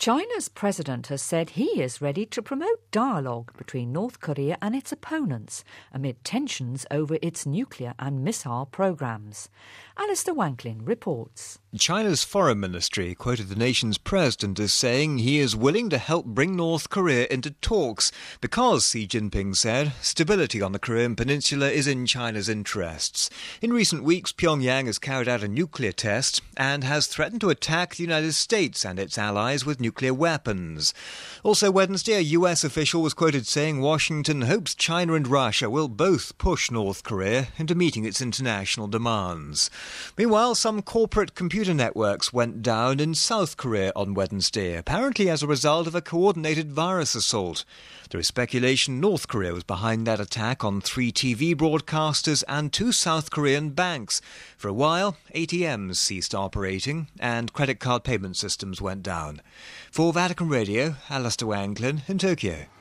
China's president has said he is ready to promote dialogue between North Korea and its opponents amid tensions over its nuclear and missile programmes. Alistair Wanklin reports. China's foreign ministry quoted the nation's president as saying he is willing to help bring North Korea into talks because, Xi Jinping said, stability on the Korean peninsula is in China's interests. In recent weeks, Pyongyang has carried out a nuclear test and has threatened to attack the United States and its allies with nuclear weapons. Also Wednesday, a US official was quoted saying Washington hopes China and Russia will both push North Korea into meeting its international demands. Meanwhile, some corporate computer networks went down in South Korea on Wednesday, apparently as a result of a coordinated virus assault. There is speculation North Korea was behind that attack on 3 TV broadcasters and 2 South Korean banks. For a while, ATMs ceased operating and credit card payment systems went down. For Vatican Radio, Alistair Wanklin in Tokyo.